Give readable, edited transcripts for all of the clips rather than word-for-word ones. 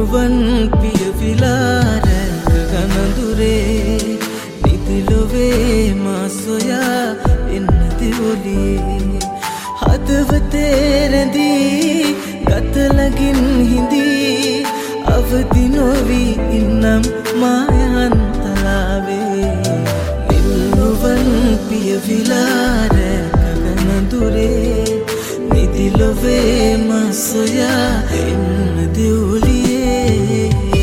නිල්නුවන් පියවිලා රැක ගනඳුරේ නිදිලොවේ මා සොයා එන්නති ඔලියේ හදවතේ රැඳී ගතලගින් හිඳී අවදි නොවී ඉන්නම් මායන්තලාවේ නිල්නුවන් පියවිලා රැක ගනඳුරේ නිදිලොවේ මා සොයා එන්නති ඔලියේ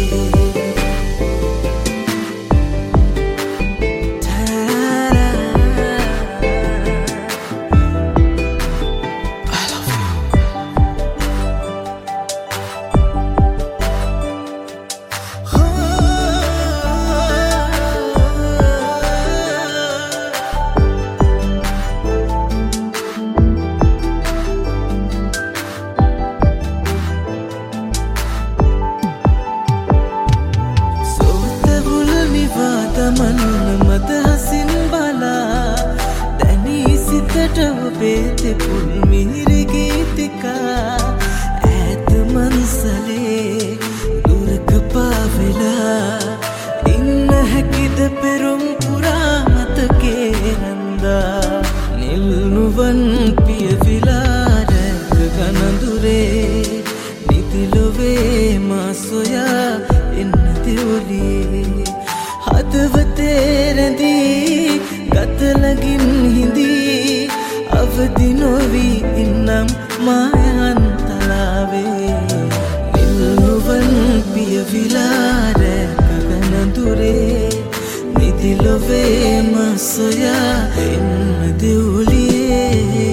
තමන් මත හසින් බලා දැනී සිතට ඔබේ තෙපුල් මිහිරි ගීතිකා ඈත මන්සලේ දුරක පාවෙලා ඉන්න හැකිද පෙරුම් පුරා මතකේ රැඳා නිල්නුවන් පියවිලා රැක ගනඳුරේ නිදිලොවේ මා සොයා එන්නති ඔලියේ හදවතේ රැඳී ගතලගින් හිඳී අවදි නොවී ඉන්නම් මායන්තලාවේ නිල්නුවන් පියවිලා රැක ගනඳුරේ නිදිලොවේ මා සොයා එන්නති ඔලියේ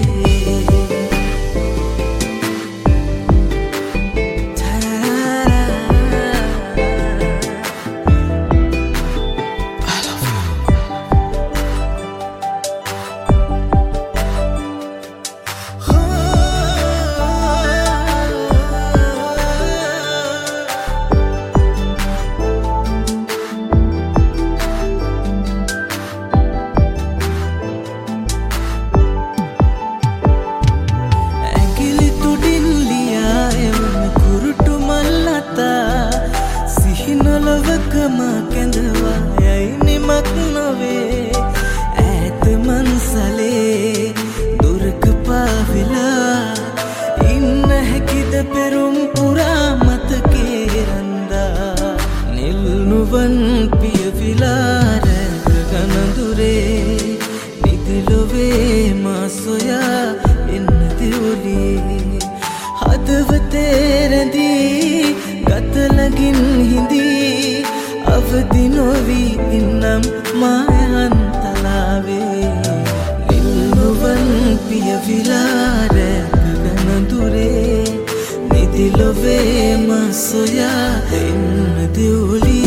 සිහිනොලවකමා කැඳවා යයි නිමක් නොවේ ඈත මන්සලේ දුරක පාවෙලා ඉන්න හැකිද පෙරුම් පුරා මතකේ රැඳා නිල්නුවන් පියවිලා රැක ගනඳුරේ නිදිලොවේ මා සොයා එන්නති ඔලියේ හදවතේ රැඳී ගතලගින් හිඳී අවදි නොවී ඉන්නම් මායන්තලාවේ නිල්නුවන් පියවිලා රැක ගනඳුරේ නිදිලොවේ මා සොයා එන්නති ඔලියේ